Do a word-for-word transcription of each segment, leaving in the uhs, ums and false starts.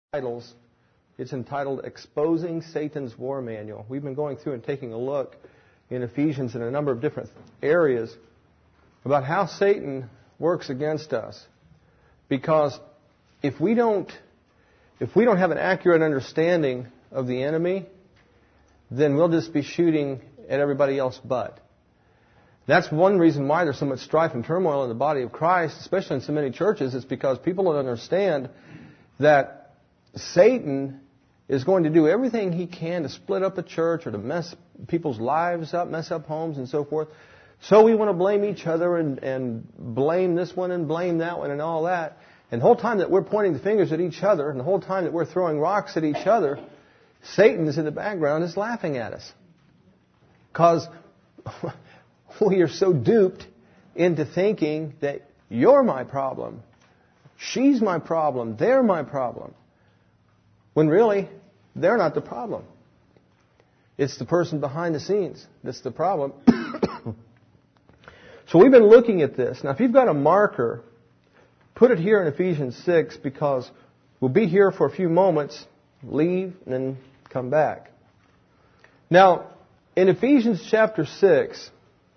titles. It's entitled Exposing Satan's War Manual. We've been going through and taking a look in Ephesians in a number of different areas about how Satan works against us. Because if we don't, if we don't have an accurate understanding of the enemy, then we'll just be shooting at everybody else but. That's one reason why there's so much strife and turmoil in the body of Christ, especially in so many churches. It's because people don't understand that Satan is going to do everything he can to split up a church or to mess people's lives up, mess up homes and so forth. So we want to blame each other and, and blame this one and blame that one and all that. And the whole time that we're pointing the fingers at each other and the whole time that we're throwing rocks at each other, Satan is in the background is laughing at us. Because we are so duped into thinking that you're my problem, she's my problem, they're my problem. When really, they're not the problem. It's the person behind the scenes that's the problem. So we've been looking at this. Now, if you've got a marker, put it here in Ephesians six, because we'll be here for a few moments, leave, and then come back. Now, in Ephesians chapter six,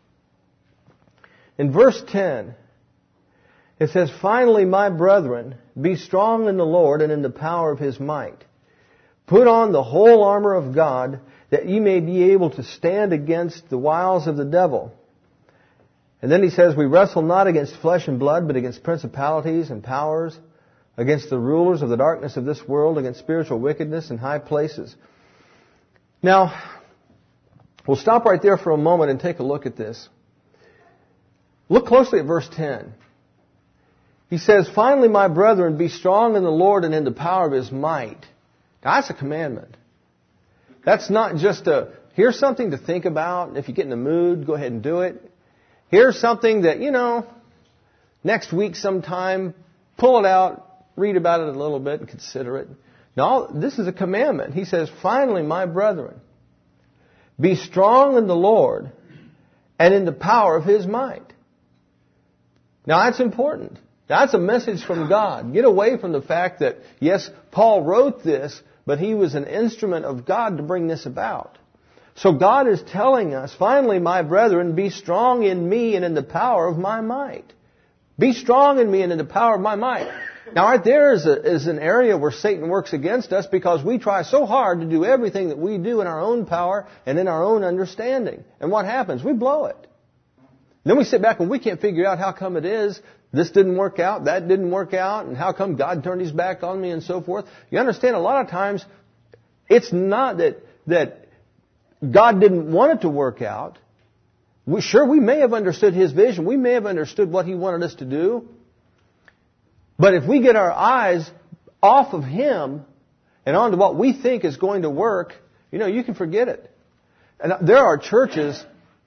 in verse ten, it says, "Finally, my brethren, be strong in the Lord and in the power of His might. Put on the whole armor of God, that ye may be able to stand against the wiles of the devil." And then he says, "We wrestle not against flesh and blood, but against principalities and powers, against the rulers of the darkness of this world, against spiritual wickedness in high places." Now, we'll stop right there for a moment and take a look at this. Look closely at verse ten. He says, "Finally, my brethren, be strong in the Lord and in the power of His might." Now, that's a commandment. That's not just a, here's something to think about, and if you get in the mood, go ahead and do it. Here's something that, you know, next week sometime, pull it out, read about it a little bit and consider it. No, this is a commandment. He says, "Finally, my brethren, be strong in the Lord and in the power of His might." Now, that's important. That's a message from God. Get away from the fact that, yes, Paul wrote this, but he was an instrument of God to bring this about. So God is telling us, "Finally, my brethren, be strong in me and in the power of my might." Be strong in me and in the power of my might. Now, right there is, a, is an area where Satan works against us because we try so hard to do everything that we do in our own power and in our own understanding. And what happens? We blow it. Then we sit back and we can't figure out how come it is this didn't work out, that didn't work out, and how come God turned His back on me and so forth. You understand, a lot of times it's not that that God didn't want it to work out. We, sure, we may have understood His vision. We may have understood what He wanted us to do. But if we get our eyes off of Him and onto what we think is going to work, you know, you can forget it. And there are churches,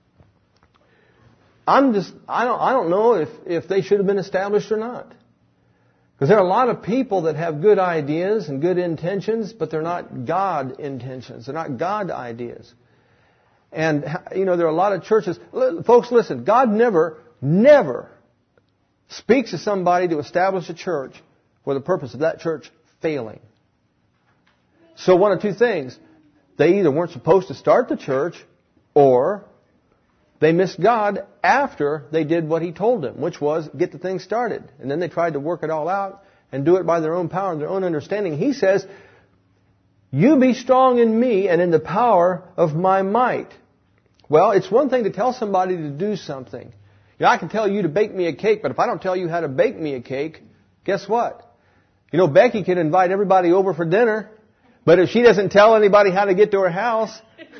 I'm just, I don't, I don't know if, if they should have been established or not. Because there are a lot of people that have good ideas and good intentions, but they're not God intentions. They're not God ideas. And, you know, there are a lot of churches. Folks, listen, God never, never speaks to somebody to establish a church for the purpose of that church failing. So one of two things. They either weren't supposed to start the church, or they missed God after they did what He told them, which was get the thing started. And then they tried to work it all out and do it by their own power and their own understanding. He says, "You be strong in me and in the power of my might." Well, it's one thing to tell somebody to do something. You know, I can tell you to bake me a cake, but if I don't tell you how to bake me a cake, guess what? You know, Becky can invite everybody over for dinner, but if she doesn't tell anybody how to get to her house,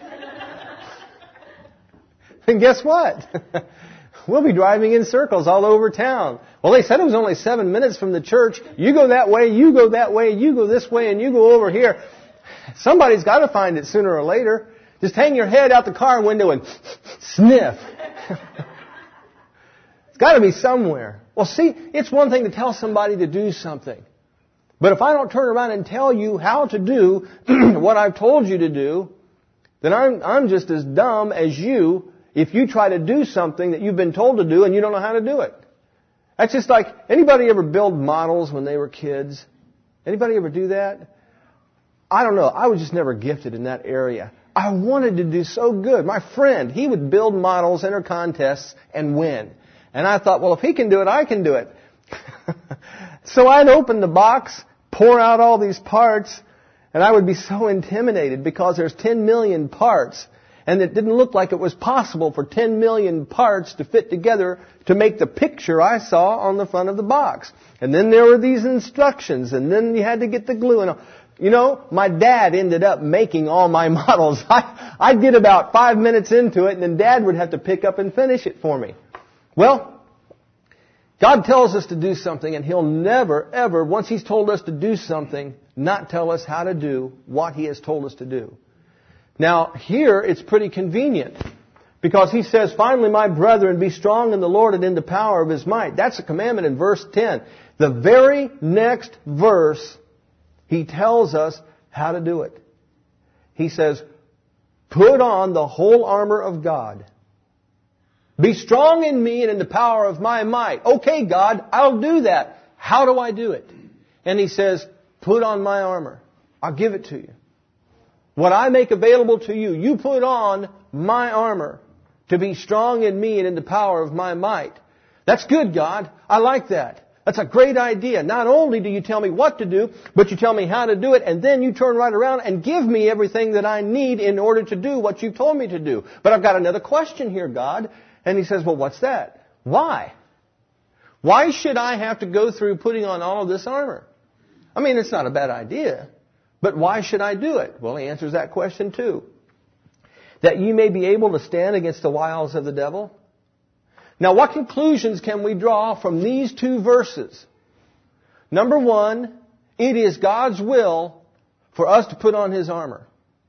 and guess what? We'll be driving in circles all over town. Well, they said it was only seven minutes from the church. You go that way, you go that way, you go this way, and you go over here. Somebody's got to find it sooner or later. Just hang your head out the car window and sniff. It's got to be somewhere. Well, see, it's one thing to tell somebody to do something. But if I don't turn around and tell you how to do what I've told you to do, then I'm, I'm just as dumb as you if you try to do something that you've been told to do and you don't know how to do it. That's just like, anybody ever build models when they were kids? Anybody ever do that? I don't know. I was just never gifted in that area. I wanted to do so good. My friend, he would build models, enter contests, and win. And I thought, well, if he can do it, I can do it. So I'd open the box, pour out all these parts, and I would be so intimidated because there's ten million parts. And it didn't look like it was possible for ten million parts to fit together to make the picture I saw on the front of the box. And then there were these instructions, and then you had to get the glue. And you know, my dad ended up making all my models. I, I'd get about five minutes into it, and then Dad would have to pick up and finish it for me. Well, God tells us to do something, and He'll never, ever, once He's told us to do something, not tell us how to do what He has told us to do. Now, here it's pretty convenient, because He says, finally, my brethren, be strong in the Lord and in the power of His might. That's a commandment in verse ten. The very next verse, He tells us how to do it. He says, put on the whole armor of God. Be strong in me and in the power of my might. Okay, God, I'll do that. How do I do it? And He says, put on my armor. I'll give it to you. What I make available to you, you put on my armor to be strong in me and in the power of my might. That's good, God. I like that. That's a great idea. Not only do you tell me what to do, but you tell me how to do it, and then you turn right around and give me everything that I need in order to do what you've told me to do. But I've got another question here, God. And He says, well, what's that? Why? Why should I have to go through putting on all of this armor? I mean, it's not a bad idea, but why should I do it? Well, He answers that question too. That you may be able to stand against the wiles of the devil. Now, what conclusions can we draw from these two verses? Number one, it is God's will for us to put on His armor.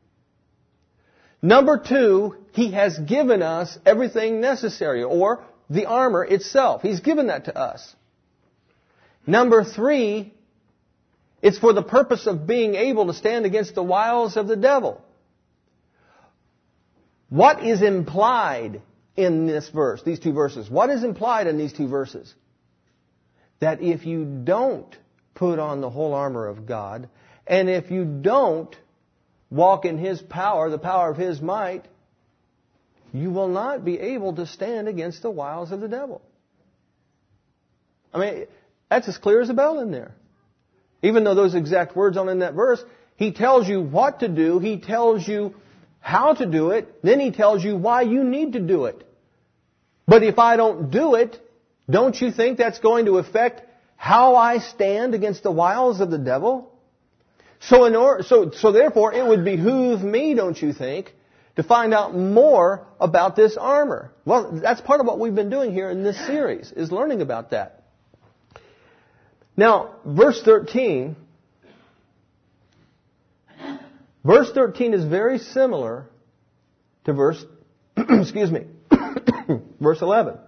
Number two, He has given us everything necessary, or the armor itself. He's given that to us. Number three, it's for the purpose of being able to stand against the wiles of the devil. What is implied in this verse, these two verses? What is implied in these two verses? That if you don't put on the whole armor of God, and if you don't walk in His power, the power of His might, you will not be able to stand against the wiles of the devil. I mean, that's as clear as a bell in there. Even though those exact words aren't in that verse, He tells you what to do, He tells you how to do it, then He tells you why you need to do it. But if I don't do it, don't you think that's going to affect how I stand against the wiles of the devil? So, in order, so, so therefore, it would behoove me, don't you think, to find out more about this armor. Well, that's part of what we've been doing here in this series, is learning about that. Now, verse thirteen, verse thirteen is very similar to verse, excuse me, verse eleven.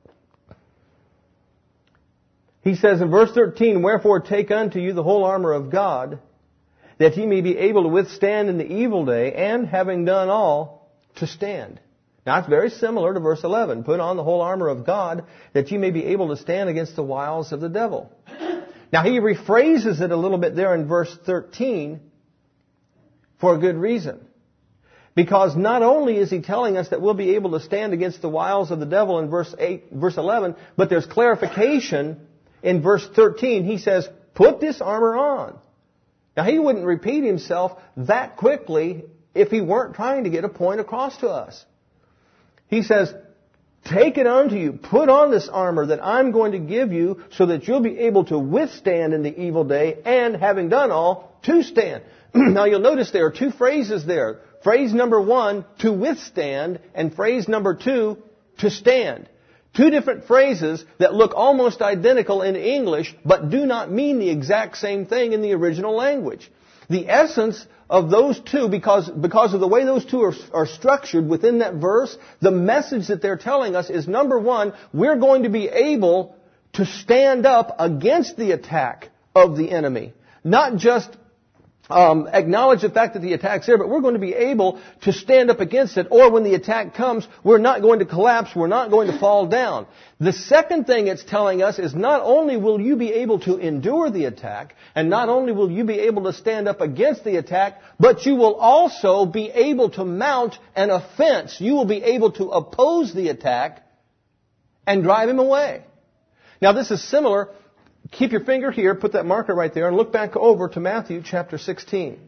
He says in verse thirteen, wherefore take unto you the whole armor of God, that ye may be able to withstand in the evil day, and having done all, to stand. Now it's very similar to verse eleven. Put on the whole armor of God, that ye may be able to stand against the wiles of the devil. Now he rephrases it a little bit there in verse thirteen for a good reason. Because not only is he telling us that we'll be able to stand against the wiles of the devil in verse eight, verse eleven, but there's clarification in verse thirteen. He says, put this armor on. Now, he wouldn't repeat himself that quickly if he weren't trying to get a point across to us. He says, take it unto you. Put on this armor that I'm going to give you so that you'll be able to withstand in the evil day, and having done all, to stand. Now, you'll notice there are two phrases there. Phrase number one, to withstand, and phrase number two, to stand. Two different phrases that look almost identical in English, but do not mean the exact same thing in the original language. The essence of those two, because, because of the way those two are, are structured within that verse, the message that they're telling us is, number one, we're going to be able to stand up against the attack of the enemy. Not just Um, acknowledge the fact that the attack's there, but we're going to be able to stand up against it. Or when the attack comes, we're not going to collapse. We're not going to fall down. The second thing it's telling us is not only will you be able to endure the attack, and not only will you be able to stand up against the attack, but you will also be able to mount an offense. You will be able to oppose the attack and drive him away. Now this is similar. Keep your finger here, put that marker right there, and look back over to Matthew chapter sixteen.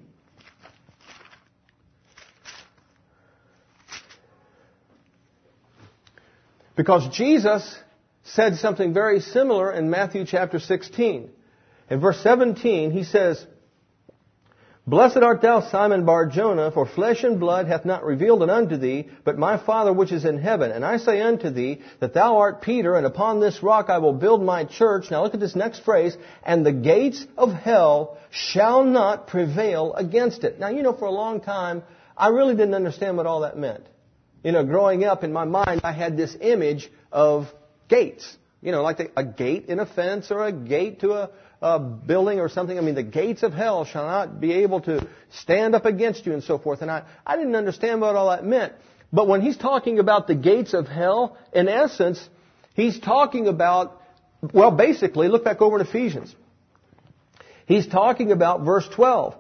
Because Jesus said something very similar in Matthew chapter sixteen. In verse seventeen, He says, Blessed art thou, Simon Bar-Jonah, for flesh and blood hath not revealed it unto thee, but my Father which is in heaven. And I say unto thee, that thou art Peter, and upon this rock I will build my church. Now look at this next phrase, and the gates of hell shall not prevail against it. Now, you know, for a long time, I really didn't understand what all that meant. You know, growing up in my mind, I had this image of gates. You know, like the, a gate in a fence or a gate to a Uh, building or something. I mean, the gates of hell shall not be able to stand up against you and so forth. And I, I didn't understand what all that meant. But when he's talking about the gates of hell, in essence, he's talking about, well, basically, look back over in Ephesians. He's talking about verse twelve.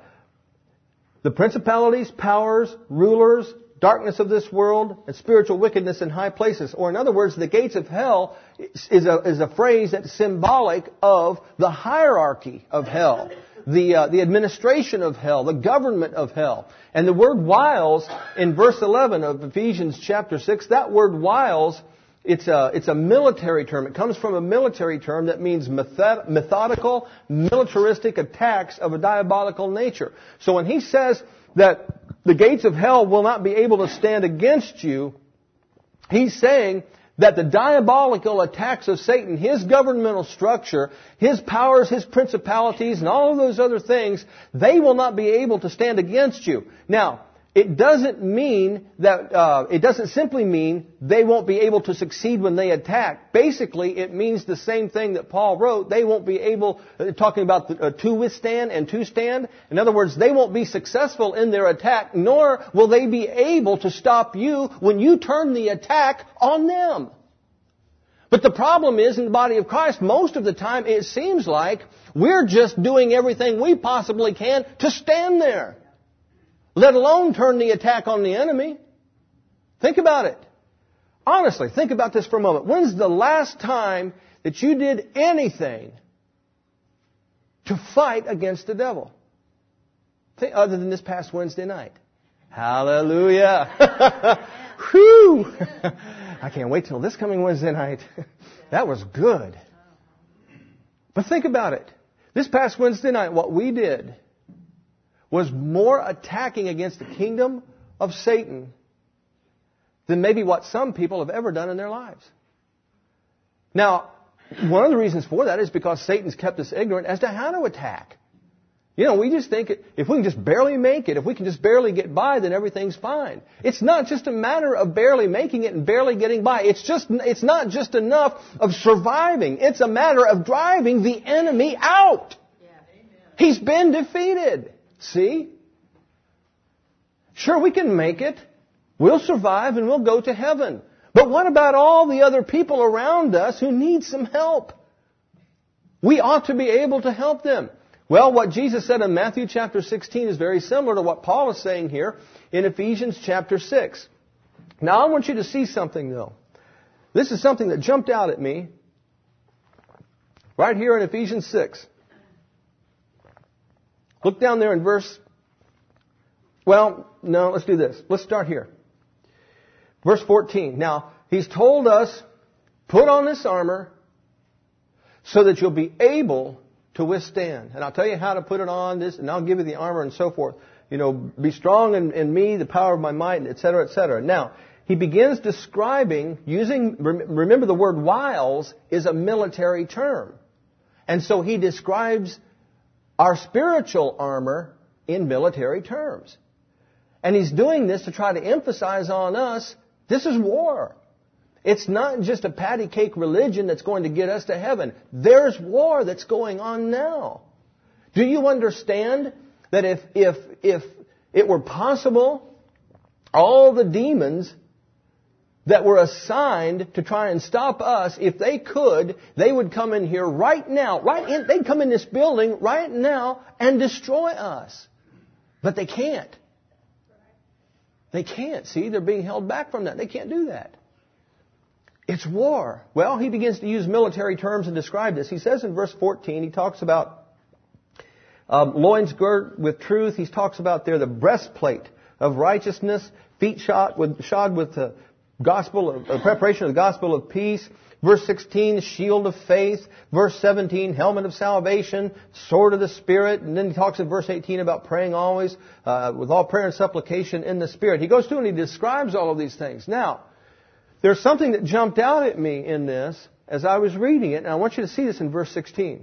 The principalities, powers, rulers, darkness of this world, and spiritual wickedness in high places. Or in other words, the gates of hell is a, is a phrase that's symbolic of the hierarchy of hell, the, uh, the administration of hell, the government of hell. And the word wiles in verse eleven of Ephesians chapter six, that word wiles, it's a, it's a military term. It comes from a military term that means method, methodical, militaristic attacks of a diabolical nature. So when he says that the gates of hell will not be able to stand against you, he's saying that the diabolical attacks of Satan, his governmental structure, his powers, his principalities, and all of those other things, they will not be able to stand against you. Now, it doesn't mean that, uh, it doesn't simply mean they won't be able to succeed when they attack. Basically, it means the same thing that Paul wrote. They won't be able, uh, talking about the, uh, to withstand and to stand. In other words, they won't be successful in their attack, nor will they be able to stop you when you turn the attack on them. But the problem is, in the body of Christ, most of the time it seems like we're just doing everything we possibly can to stand there, let alone turn the attack on the enemy. Think about it. Honestly, think about this for a moment. When's the last time that you did anything to fight against the devil? Think, other than this past Wednesday night. Hallelujah. Whew. I can't wait till this coming Wednesday night. That was good. But think about it. This past Wednesday night, what we did was more attacking against the kingdom of Satan than maybe what some people have ever done in their lives. Now, one of the reasons for that is because Satan's kept us ignorant as to how to attack. You know, we just think if we can just barely make it, if we can just barely get by, then everything's fine. It's not just a matter of barely making it and barely getting by. It's just, it's not just enough of surviving. It's a matter of driving the enemy out. Yeah. He's been defeated. See? Sure, we can make it. We'll survive and we'll go to heaven. But what about all the other people around us who need some help? We ought to be able to help them. Well, what Jesus said in Matthew chapter sixteen is very similar to what Paul is saying here in Ephesians chapter six. Now, I want you to see something, though. This is something that jumped out at me right here in Ephesians six. Look down there in verse... Well, no, let's do this. Let's start here. Verse fourteen. Now, he's told us, put on this armor so that you'll be able to withstand. And I'll tell you how to put it on, this, and I'll give you the armor and so forth. You know, be strong in, in me, the power of my might, et cetera, et cetera. Now, he begins describing, using, remember the word wiles is a military term. And so he describes our spiritual armor in military terms. And he's doing this to try to emphasize on us, this is war. It's not just a patty cake religion that's going to get us to heaven. There's war that's going on now. Do you understand that if, if, if it were possible, all the demons that were assigned to try and stop us, if they could, they would come in here right now, right in, they'd come in this building right now and destroy us. But they can't. They can't. See, they're being held back from that. They can't do that. It's war. Well, he begins to use military terms and describe this. He says in verse fourteen, he talks about um, loins girt with truth. He talks about there the breastplate of righteousness, feet shod with, shod with the gospel of, uh, preparation of the gospel of peace. Verse sixteen, shield of faith. Verse seventeen, helmet of salvation, sword of the Spirit. And then he talks in verse eighteen about praying always uh, with all prayer and supplication in the Spirit. He goes through and he describes all of these things. Now, there's something that jumped out at me in this as I was reading it, and I want you to see this in verse sixteen.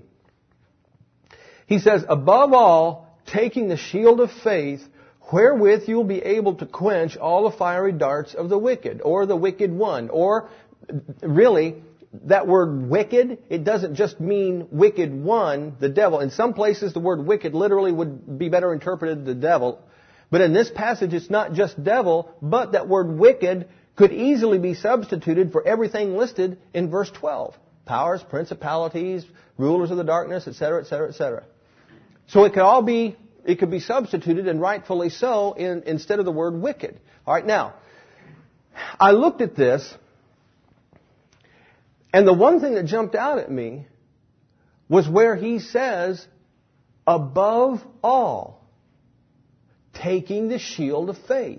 He says, above all, taking the shield of faith, wherewith you will be able to quench all the fiery darts of the wicked, or the wicked one. Or, really, that word wicked, it doesn't just mean wicked one, the devil. In some places, the word wicked literally would be better interpreted the devil. But in this passage, it's not just devil, but that word wicked could easily be substituted for everything listed in verse twelve. Powers, principalities, rulers of the darkness, et cetera, et cetera, et cetera. So it could all be, it could be substituted, and rightfully so, in, instead of the word wicked. All right, now, I looked at this, and the one thing that jumped out at me was where he says, above all, taking the shield of faith.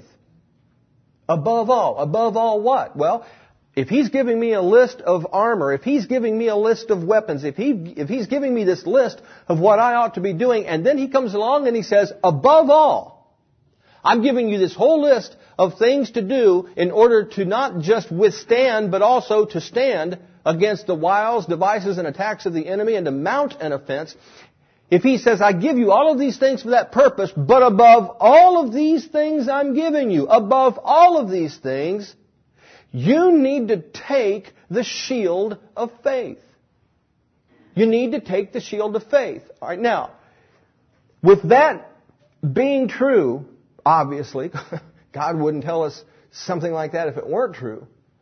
Above all. Above all what? Well, if he's giving me a list of armor, if he's giving me a list of weapons, if he if he's giving me this list of what I ought to be doing, and then he comes along and he says, above all, I'm giving you this whole list of things to do in order to not just withstand, but also to stand against the wiles, devices, and attacks of the enemy and to mount an offense. If he says, I give you all of these things for that purpose, but above all of these things I'm giving you, above all of these things, you need to take the shield of faith. You need to take the shield of faith. All right, now, with that being true, obviously, God wouldn't tell us something like that if it weren't true.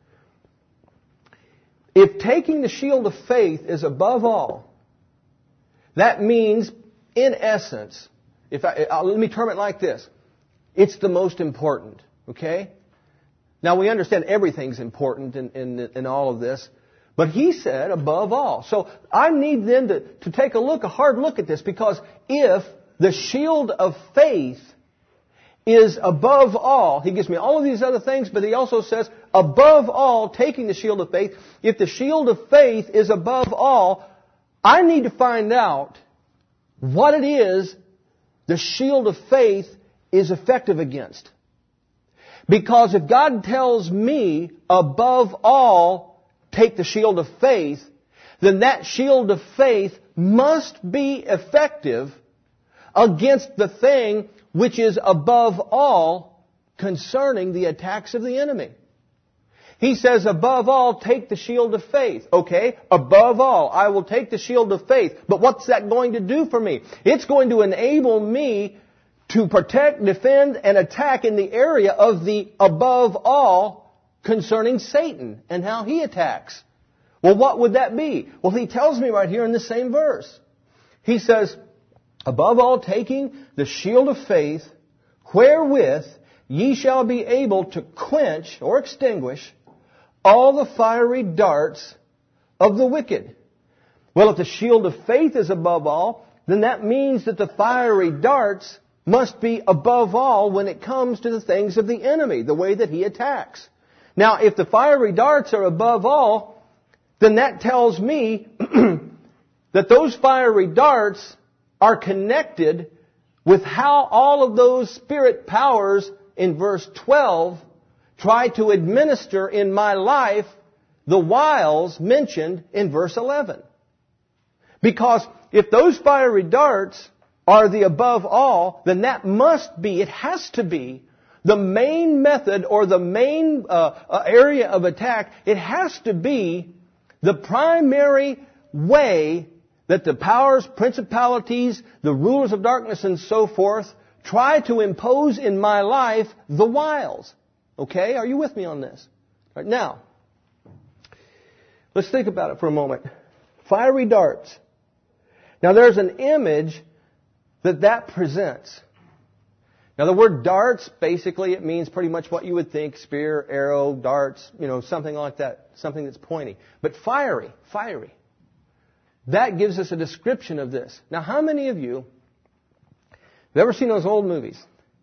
If taking the shield of faith is above all, that means, in essence, if I, uh, let me term it like this, it's the most important, okay? Now, we understand everything's important in, in, in all of this, but he said above all. So I need then to, to take a look, a hard look at this, because if the shield of faith is above all, he gives me all of these other things, but he also says, above all, taking the shield of faith, if the shield of faith is above all, I need to find out what it is the shield of faith is effective against. Because if God tells me, above all, take the shield of faith, then that shield of faith must be effective against the thing which is above all concerning the attacks of the enemy. He says, above all, take the shield of faith. Okay, above all, I will take the shield of faith. But what's that going to do for me? It's going to enable me to protect, defend, and attack in the area of the above all concerning Satan and how he attacks. Well, what would that be? Well, he tells me right here in the same verse. He says, above all, taking the shield of faith, wherewith ye shall be able to quench or extinguish all the fiery darts of the wicked. Well, if the shield of faith is above all, then that means that the fiery darts must be above all when it comes to the things of the enemy, the way that he attacks. Now, if the fiery darts are above all, then that tells me that those fiery darts are connected with how all of those spirit powers in verse twelve try to administer in my life the wiles mentioned in verse eleven. Because if those fiery darts are the above all, then that must be, it has to be, the main method or the main uh, area of attack. It has to be the primary way that the powers, principalities, the rulers of darkness and so forth try to impose in my life the wiles. Okay? Are you with me on this? All right, now, let's think about it for a moment. Fiery darts. Now there's an image that that presents. Now the word darts, basically it means pretty much what you would think, spear, arrow, darts, you know, something like that, something that's pointy. But fiery, fiery. That gives us a description of this. Now how many of you have ever seen those old movies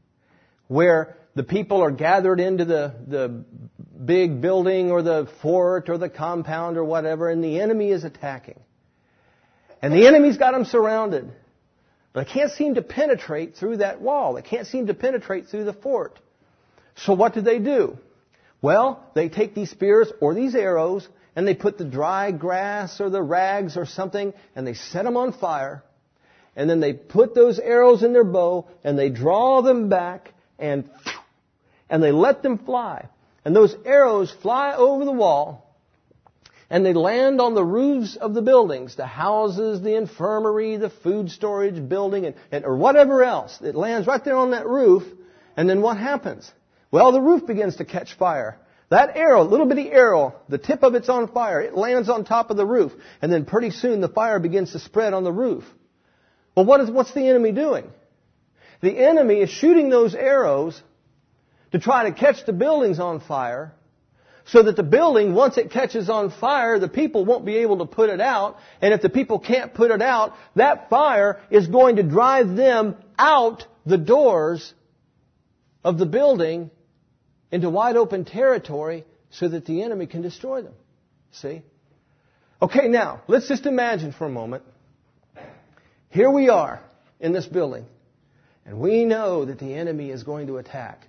where the people are gathered into the, the big building or the fort or the compound or whatever, and the enemy is attacking? And the enemy's got them surrounded. But they can't seem to penetrate through that wall. They can't seem to penetrate through the fort. So what do they do? Well, they take these spears or these arrows and they put the dry grass or the rags or something and they set them on fire. And then they put those arrows in their bow and they draw them back and, and they let them fly. And those arrows fly over the wall and they land on the roofs of the buildings, the houses, the infirmary, the food storage building, and, and or whatever else. It lands right there on that roof. And then what happens? Well, the roof begins to catch fire. That arrow, little bitty arrow, the tip of it's on fire. It lands on top of the roof. And then pretty soon the fire begins to spread on the roof. Well, what is, what's the enemy doing? The enemy is shooting those arrows to try to catch the buildings on fire, so that the building, once it catches on fire, the people won't be able to put it out. And if the people can't put it out, that fire is going to drive them out the doors of the building into wide open territory so that the enemy can destroy them. See? Okay, now, let's just imagine for a moment. Here we are in this building, and we know that the enemy is going to attack.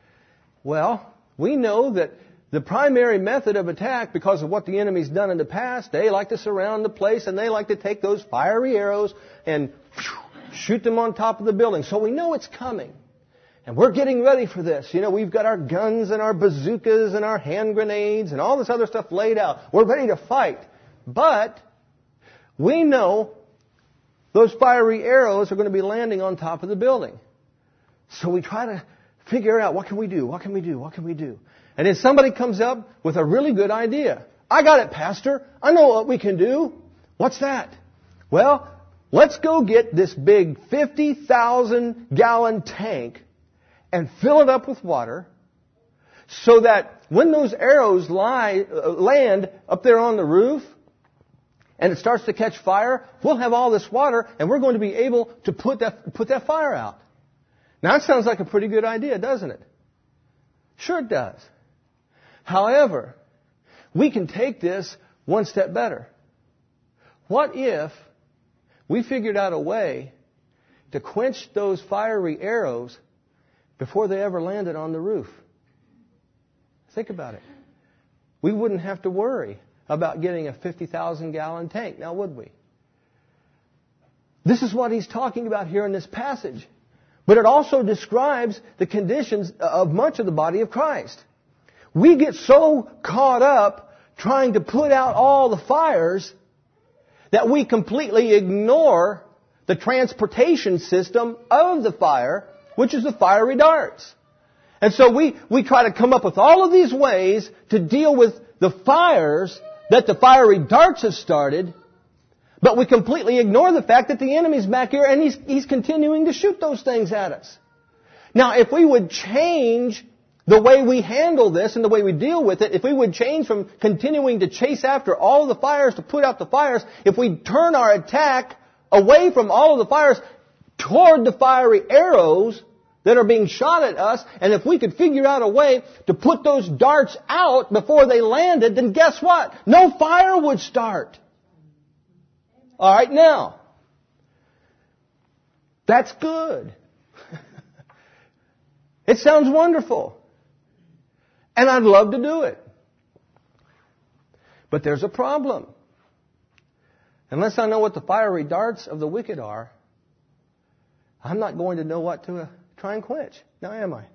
Well, we know that the primary method of attack, because of what the enemy's done in the past, they like to surround the place and they like to take those fiery arrows and shoot them on top of the building. So we know it's coming. And we're getting ready for this. You know, we've got our guns and our bazookas and our hand grenades and all this other stuff laid out. We're ready to fight. But we know those fiery arrows are going to be landing on top of the building. So we try to figure out, what can we do? What can we do? What can we do? And then somebody comes up with a really good idea. I got it, Pastor. I know what we can do. What's that? Well, let's go get this big fifty thousand gallon tank and fill it up with water so that when those arrows lie, uh, land up there on the roof and it starts to catch fire, we'll have all this water and we're going to be able to put that, put that fire out. Now, that sounds like a pretty good idea, doesn't it? Sure it does. However, we can take this one step better. What if we figured out a way to quench those fiery arrows before they ever landed on the roof? Think about it. We wouldn't have to worry about getting a fifty thousand gallon tank, now would we? This is what he's talking about here in this passage. But it also describes the conditions of much of the body of Christ. We get so caught up trying to put out all the fires that we completely ignore the transportation system of the fire, which is the fiery darts. And so we, we try to come up with all of these ways to deal with the fires that the fiery darts have started, but we completely ignore the fact that the enemy's back here and he's, he's continuing to shoot those things at us. Now, if we would change the way we handle this and the way we deal with it, if we would change from continuing to chase after all of the fires to put out the fires, if we turn our attack away from all of the fires toward the fiery arrows that are being shot at us, and if we could figure out a way to put those darts out before they landed, then guess what? No fire would start. All right, now, that's good. It sounds wonderful. And I'd love to do it. But there's a problem. Unless I know what the fiery darts of the wicked are, I'm not going to know what to uh, try and quench. Now am I?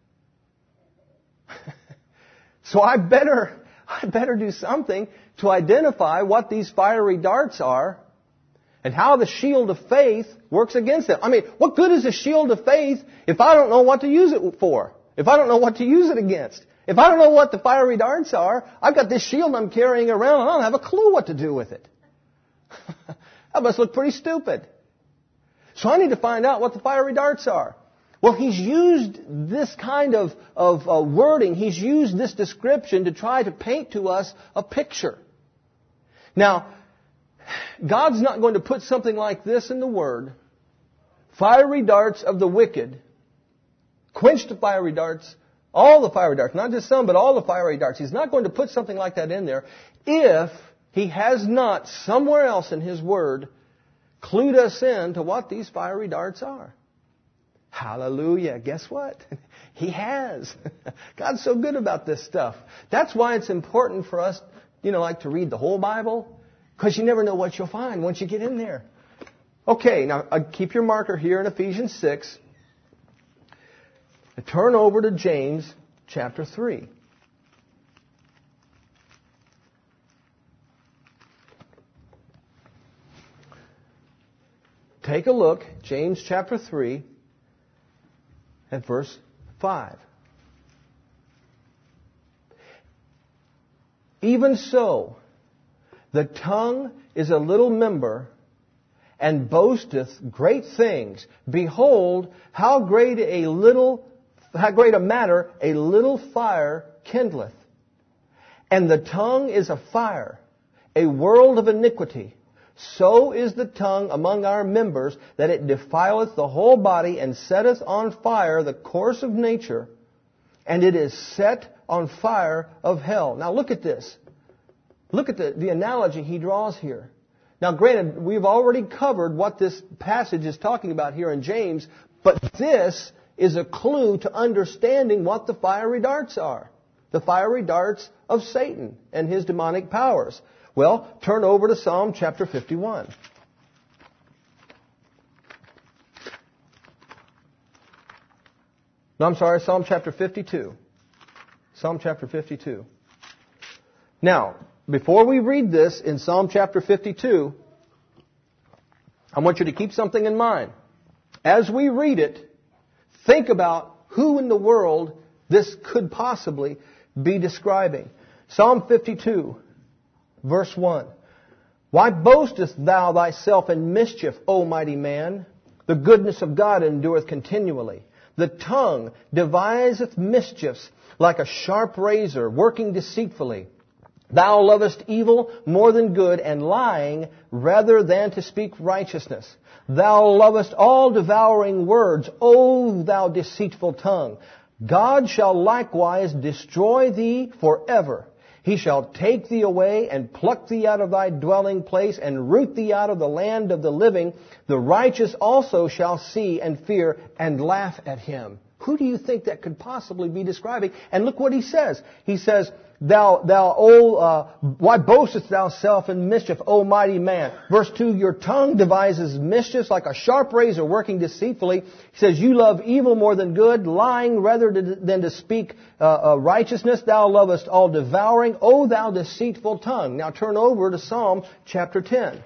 So I better, I better do something to identify what these fiery darts are And how the shield of faith works against it. I mean, what good is a shield of faith if I don't know what to use it for? If I don't know what to use it against? If I don't know what the fiery darts are, I've got this shield I'm carrying around and I don't have a clue what to do with it. That must look pretty stupid. So I need to find out what the fiery darts are. Well, he's used this kind of, of uh, wording, he's used this description to try to paint to us a picture. Now, God's not going to put something like this in the Word. Fiery darts of the wicked. Quench the fiery darts. All the fiery darts. Not just some, but all the fiery darts. He's not going to put something like that in there if He has not somewhere else in His Word clued us in to what these fiery darts are. Hallelujah. Guess what? He has. God's so good about this stuff. That's why it's important for us, you know, like to read the whole Bible. Because you never know what you'll find once you get in there. Okay, now uh, keep your marker here in Ephesians six. Turn over to James chapter three. Take a look, James chapter three, at verse five. Even so, the tongue is a little member, and boasteth great things. Behold, how great a little, how great a matter a little fire kindleth. And the tongue is a fire, a world of iniquity. So is the tongue among our members, that it defileth the whole body, and setteth on fire the course of nature, and it is set on fire of hell. Now look at this. Look at the, the analogy he draws here. Now granted, we've already covered what this passage is talking about here in James, but this is a clue to understanding what the fiery darts are. The fiery darts of Satan and his demonic powers. Well, turn over to Psalm chapter fifty-one. No, I'm sorry, Psalm chapter fifty-two. Psalm chapter fifty-two. Now, before we read this in Psalm chapter fifty-two, I want you to keep something in mind. As we read it, think about who in the world this could possibly be describing. Psalm fifty-two, verse one. Why boastest thou thyself in mischief, O mighty man? The goodness of God endureth continually. The tongue deviseth mischiefs like a sharp razor, working deceitfully. Thou lovest evil more than good, and lying rather than to speak righteousness. Thou lovest all devouring words, O thou deceitful tongue. God shall likewise destroy thee forever. He shall take thee away and pluck thee out of thy dwelling place and root thee out of the land of the living. The righteous also shall see and fear and laugh at him. Who do you think that could possibly be describing? And look what he says. He says, Thou, thou, O, uh, why boastest thou self in mischief, O mighty man? Verse two, your tongue devises mischiefs like a sharp razor working deceitfully. He says, you love evil more than good, lying rather than to speak uh, uh, righteousness. Thou lovest all devouring, O thou deceitful tongue. Now turn over to Psalm chapter ten.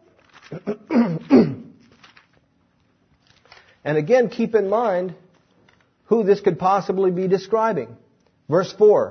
And again, keep in mind who this could possibly be describing. Verse four.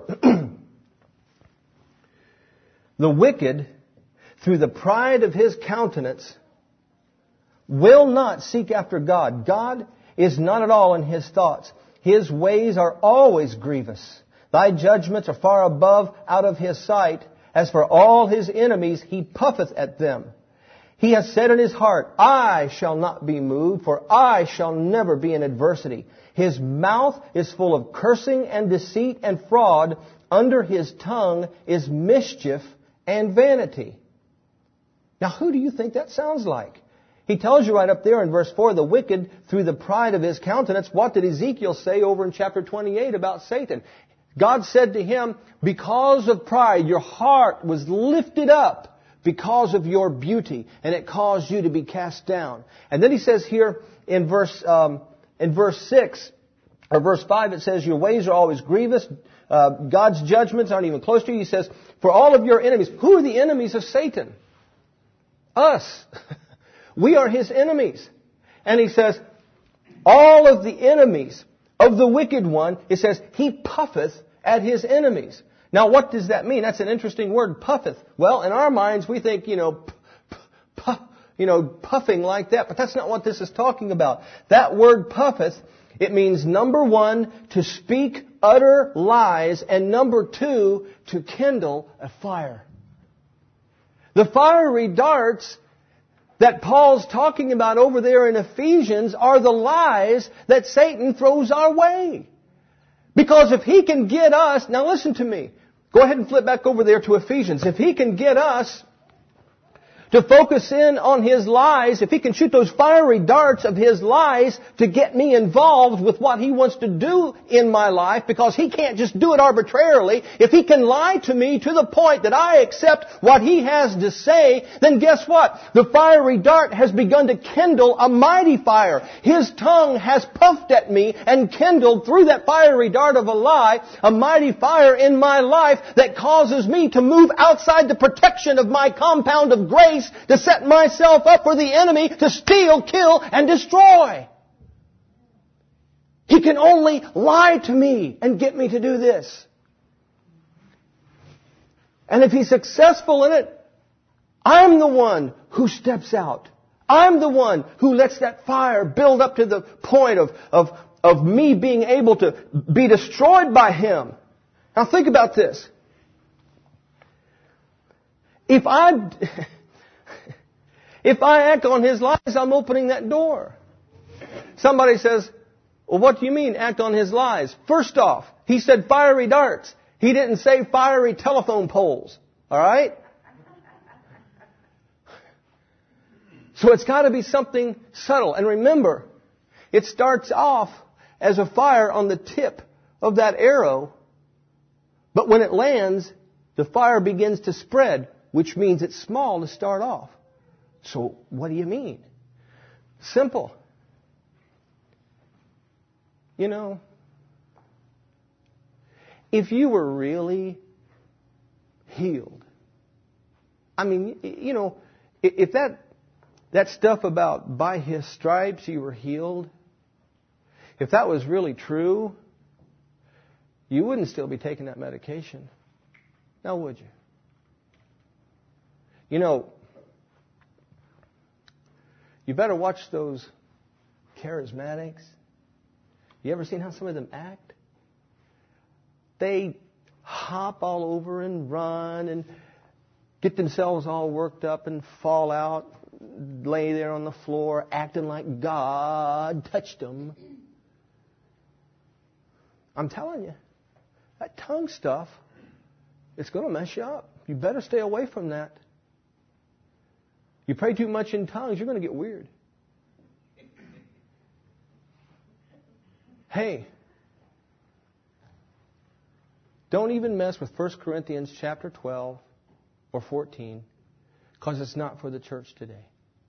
The wicked, through the pride of his countenance, will not seek after God. God is not at all in his thoughts. His ways are always grievous. Thy judgments are far above out of his sight. As for all his enemies, he puffeth at them. He has said in his heart, I shall not be moved, for I shall never be in adversity. His mouth is full of cursing and deceit and fraud. Under his tongue is mischief and vanity. Now, who do you think that sounds like? He tells you right up there in verse four, the wicked through the pride of his countenance. What did Ezekiel say over in chapter twenty-eight about Satan? God said to him, because of pride, your heart was lifted up because of your beauty, and it caused you to be cast down. And then he says here in verse um, in verse six, or verse five, it says, your ways are always grievous. Uh, God's judgments aren't even close to you. He says, for all of your enemies. Who are the enemies of Satan? Us. We are His enemies. And He says, all of the enemies of the wicked one, it says, He puffeth at His enemies. Now, what does that mean? That's an interesting word, puffeth. Well, in our minds, we think, you know, p- p- puff, you know, puffing like that. But that's not what this is talking about. That word puffeth, it means, number one, to speak utter lies, and number two, to kindle a fire. The fiery darts that Paul's talking about over there in Ephesians are the lies that Satan throws our way. Because if he can get us, now listen to me, go ahead and flip back over there to Ephesians. If he can get us to focus in on his lies, if he can shoot those fiery darts of his lies to get me involved with what he wants to do in my life, because he can't just do it arbitrarily, if he can lie to me to the point that I accept what he has to say, then guess what? The fiery dart has begun to kindle a mighty fire. His tongue has puffed at me and kindled through that fiery dart of a lie a mighty fire in my life that causes me to move outside the protection of my compound of grace, to set myself up for the enemy to steal, kill, and destroy. He can only lie to me and get me to do this. And if he's successful in it, I'm the one who steps out. I'm the one who lets that fire build up to the point of, of, of me being able to be destroyed by him. Now think about this. If I... If I act on his lies, I'm opening that door. Somebody says, well, what do you mean act on his lies? First off, he said fiery darts. He didn't say fiery telephone poles. All right? So it's got to be something subtle. And remember, it starts off as a fire on the tip of that arrow. But when it lands, the fire begins to spread, which means it's small to start off. So what do you mean? Simple. You know, if you were really healed, I mean, you know, if that that stuff about by His stripes you were healed, if that was really true, you wouldn't still be taking that medication. Now, would you? You know, you better watch those charismatics. You ever seen how some of them act? They hop all over and run and get themselves all worked up and fall out, lay there on the floor, acting like God touched them. I'm telling you, that tongue stuff, it's going to mess you up. You better stay away from that. You pray too much in tongues, you're going to get weird. Hey, don't even mess with First Corinthians chapter twelve or fourteen, because it's not for the church today.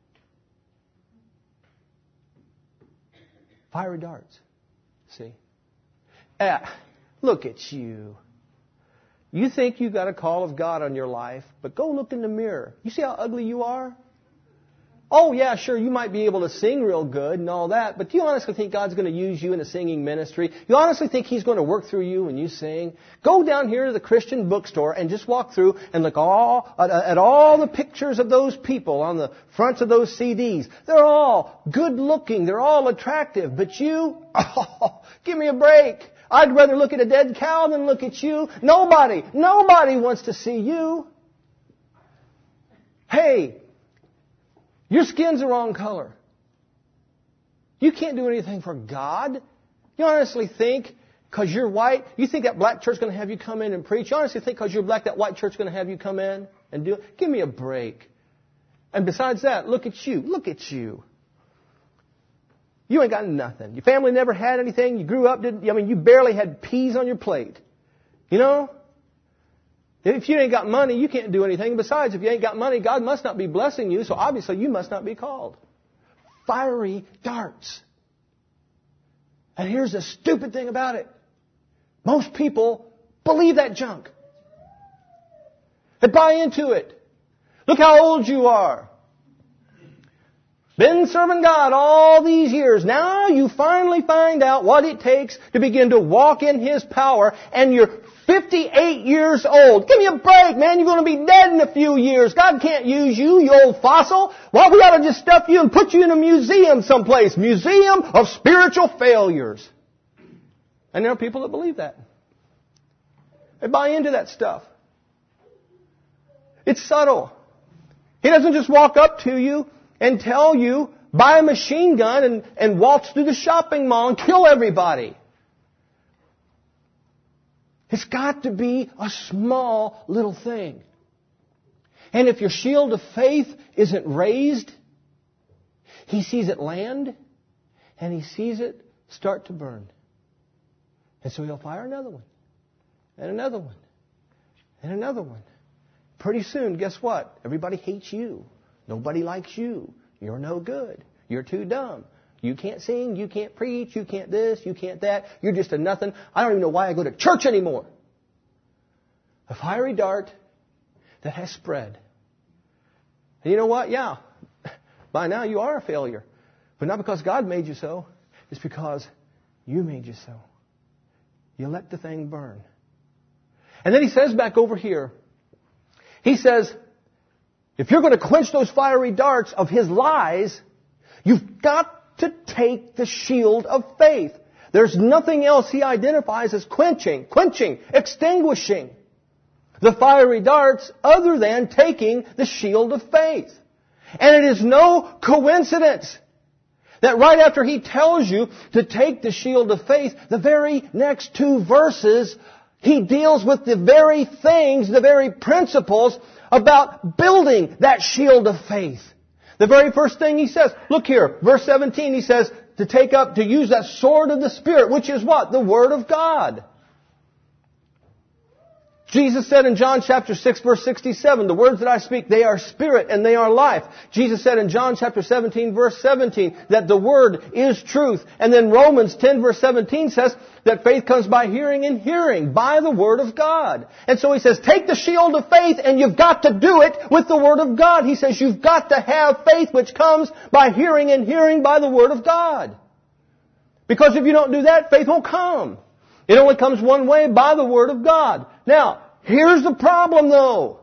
Fiery darts. See? Ah, look at you. You think you got a call of God on your life, but go look in the mirror. You see how ugly you are? Oh, yeah, sure, you might be able to sing real good and all that, but do you honestly think God's going to use you in a singing ministry? You honestly think He's going to work through you when you sing? Go down here to the Christian bookstore and just walk through and look all at, at all the pictures of those people on the fronts of those C Ds. They're all good looking. They're all attractive. But you, oh, give me a break. I'd rather look at a dead cow than look at you. Nobody, nobody wants to see you. Hey, your skin's the wrong color. You can't do anything for God. You honestly think because you're white, you think that black church is going to have you come in and preach? You honestly think because you're black that white church is going to have you come in and do it? Give me a break. And besides that, look at you. Look at you. You ain't got nothing. Your family never had anything. You grew up, didn't, I mean, you barely had peas on your plate. You know? If you ain't got money, you can't do anything. Besides, if you ain't got money, God must not be blessing you, so obviously you must not be called. Fiery darts. And here's the stupid thing about it. Most people believe that junk. They buy into it. Look how old you are. Been serving God all these years. Now you finally find out what it takes to begin to walk in His power, and you're fifty-eight years old. Give me a break, man. You're going to be dead in a few years. God can't use you, you old fossil. Well, we ought to just stuff you and put you in a museum someplace. Museum of spiritual failures. And there are people that believe that. They buy into that stuff. It's subtle. He doesn't just walk up to you and tell you, buy a machine gun and, and waltz through the shopping mall and kill everybody. It's got to be a small little thing. And if your shield of faith isn't raised, He sees it land and He sees it start to burn. And so He'll fire another one. And another one. And another one. Pretty soon, guess what? Everybody hates you. Nobody likes you. You're no good. You're too dumb. You can't sing. You can't preach. You can't this. You can't that. You're just a nothing. I don't even know why I go to church anymore. A fiery dart that has spread. And you know what? Yeah. By now you are a failure. But not because God made you so. It's because you made you so. You let the thing burn. And then He says back over here, He says, if you're going to quench those fiery darts of his lies, you've got to take the shield of faith. There's nothing else He identifies as quenching, quenching, extinguishing the fiery darts other than taking the shield of faith. And it is no coincidence that right after He tells you to take the shield of faith, the very next two verses, He deals with the very things, the very principles about building that shield of faith. The very first thing He says, look here, verse seventeen, He says to take up, to use that sword of the Spirit, which is what? The Word of God. Jesus said in John chapter six verse sixty-seven, the words that I speak, they are spirit and they are life. Jesus said in John chapter seventeen verse seventeen that the Word is truth. And then Romans ten verse seventeen says that faith comes by hearing and hearing by the Word of God. And so He says, take the shield of faith and you've got to do it with the Word of God. He says you've got to have faith which comes by hearing and hearing by the Word of God. Because if you don't do that, faith won't come. It only comes one way, by the Word of God. Now, here's the problem though.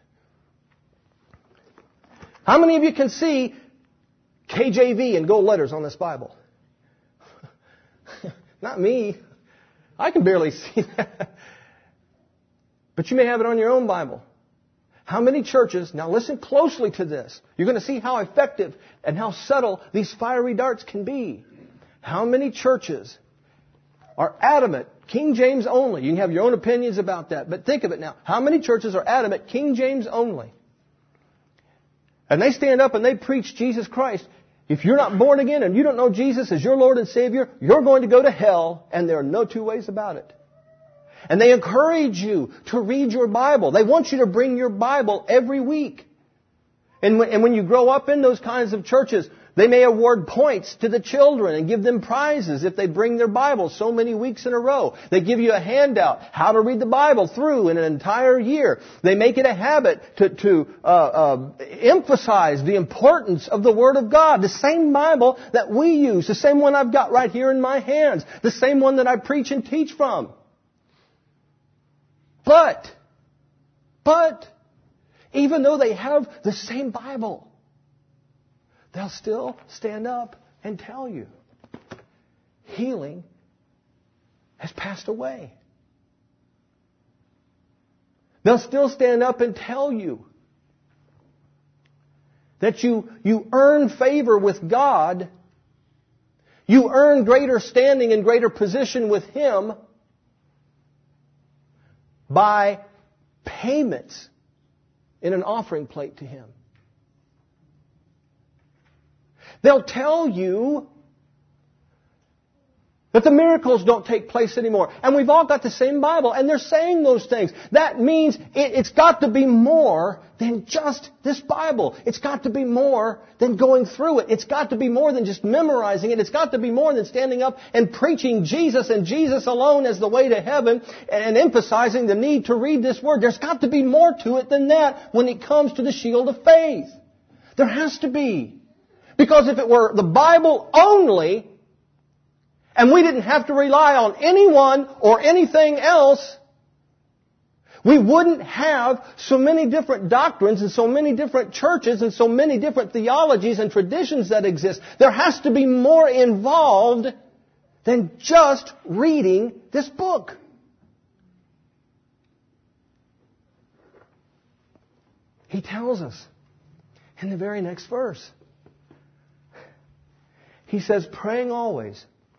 How many of you can see K J V in gold letters on this Bible? Not me. I can barely see that. But you may have it on your own Bible. How many churches, now listen closely to this. You're going to see how effective and how subtle these fiery darts can be. How many churches are adamant, King James only? You can have your own opinions about that, but think of it now. How many churches are adamant, King James only? And they stand up and they preach Jesus Christ. If you're not born again and you don't know Jesus as your Lord and Savior, you're going to go to hell, and there are no two ways about it. And they encourage you to read your Bible. They want you to bring your Bible every week. And when, and when you grow up in those kinds of churches, they may award points to the children and give them prizes if they bring their Bible so many weeks in a row. They give you a handout, how to read the Bible through in an entire year. They make it a habit to, to uh, uh, emphasize the importance of the Word of God. The same Bible that we use, the same one I've got right here in my hands, the same one that I preach and teach from. But, but, even though they have the same Bible, they'll still stand up and tell you healing has passed away. They'll still stand up and tell you that you, you earn favor with God, you earn greater standing and greater position with Him by payments in an offering plate to Him. They'll tell you that the miracles don't take place anymore. And we've all got the same Bible, and they're saying those things. That means it, it's got to be more than just this Bible. It's got to be more than going through it. It's got to be more than just memorizing it. It's got to be more than standing up and preaching Jesus and Jesus alone as the way to heaven and emphasizing the need to read this Word. There's got to be more to it than that when it comes to the shield of faith. There has to be. Because if it were the Bible only, and we didn't have to rely on anyone or anything else, we wouldn't have so many different doctrines and so many different churches and so many different theologies and traditions that exist. There has to be more involved than just reading this book. He tells us in the very next verse. He says, praying always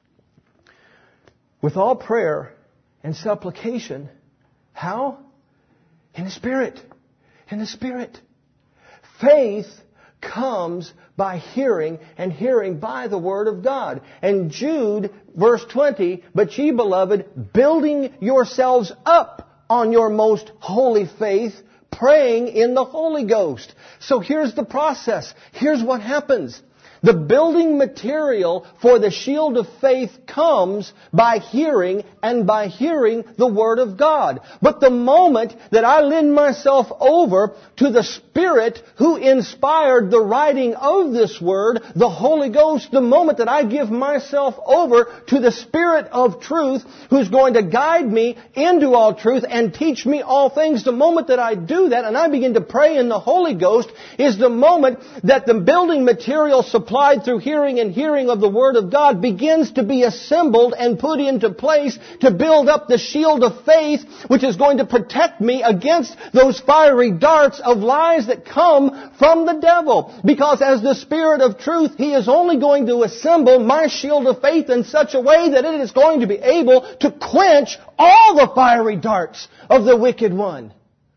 with all prayer and supplication. How? In the Spirit. In the Spirit. Faith comes by hearing, and hearing by the Word of God. And Jude, verse twenty, but ye, beloved, building yourselves up on your most holy faith, praying in the Holy Ghost. So here's the process. Here's what happens. The building material for the shield of faith comes by hearing, and by hearing the Word of God. But the moment that I lend myself over to the Spirit who inspired the writing of this Word, the Holy Ghost, the moment that I give myself over to the Spirit of truth who's going to guide me into all truth and teach me all things, the moment that I do that and I begin to pray in the Holy Ghost is the moment that the building material supplied through hearing and hearing of the Word of God begins to be assembled and put into place to build up the shield of faith, which is going to protect me against those fiery darts of lies that come from the devil. Because as the Spirit of truth, He is only going to assemble my shield of faith in such a way that it is going to be able to quench all the fiery darts of the wicked one.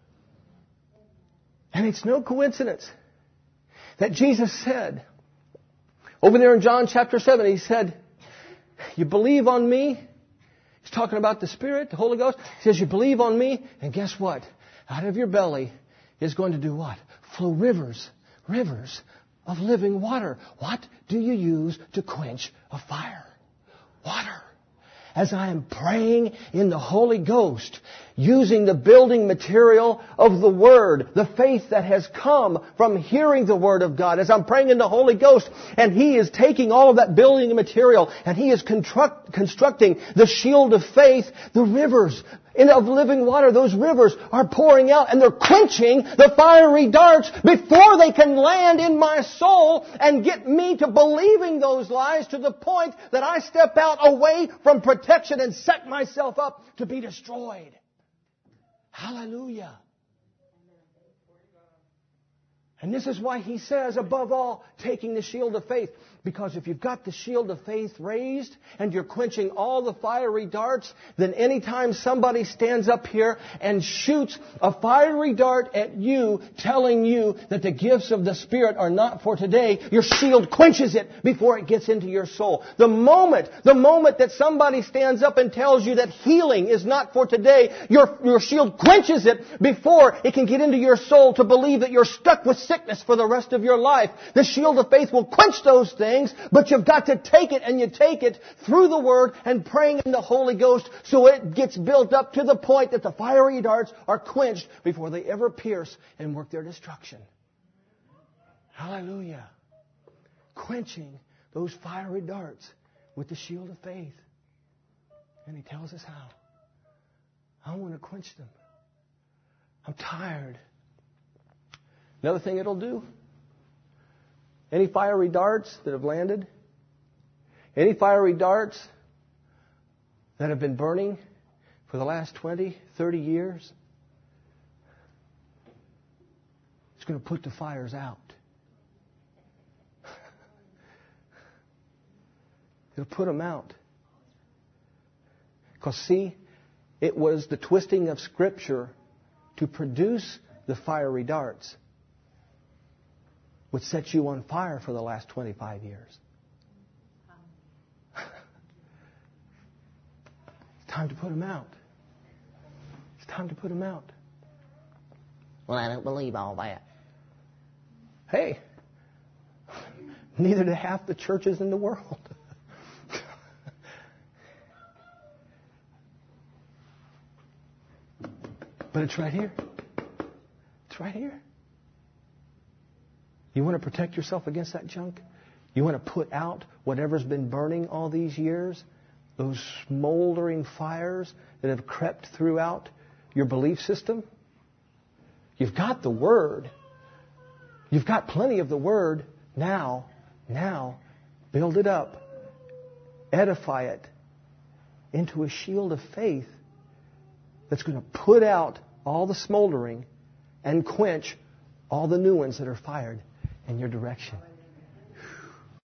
And it's no coincidence that Jesus said, over there in John chapter seven, He said, you believe on me? He's talking about the Spirit, the Holy Ghost. He says, you believe on me? And guess what? Out of your belly is going to do what? Flow rivers, rivers of living water. What do you use to quench a fire? Water. As I am praying in the Holy Ghost, using the building material of the Word, the faith that has come from hearing the Word of God, as I'm praying in the Holy Ghost, and He is taking all of that building material, and He is construct, constructing the shield of faith, the rivers of living water, those rivers are pouring out, and they're quenching the fiery darts before they can land in my soul and get me to believing those lies to the point that I step out away from protection and set myself up to be destroyed. Hallelujah. And this is why He says, above all, taking the shield of faith. Because if you've got the shield of faith raised and you're quenching all the fiery darts, then anytime somebody stands up here and shoots a fiery dart at you, telling you that the gifts of the Spirit are not for today, your shield quenches it before it gets into your soul. The moment, the moment that somebody stands up and tells you that healing is not for today, your, your shield quenches it before it can get into your soul to believe that you're stuck with sickness for the rest of your life. The shield of faith will quench those things. But you've got to take it, and you take it through the Word and praying in the Holy Ghost so it gets built up to the point that the fiery darts are quenched before they ever pierce and work their destruction. Hallelujah. Quenching those fiery darts with the shield of faith. And He tells us how. I want to quench them. I'm tired. Another thing it'll do, any fiery darts that have landed, any fiery darts that have been burning for the last twenty, thirty years, it's going to put the fires out. It'll put them out. Because see, it was the twisting of Scripture to produce the fiery darts which set you on fire for the last twenty-five years. It's time to put them out. It's time to put them out. Well, I don't believe all that. Hey, neither do half the churches in the world. But it's right here. It's right here. You want to protect yourself against that junk? You want to put out whatever's been burning all these years? Those smoldering fires that have crept throughout your belief system? You've got the Word. You've got plenty of the Word. Now, now, build it up. Edify it into a shield of faith that's going to put out all the smoldering and quench all the new ones that are fired in your direction.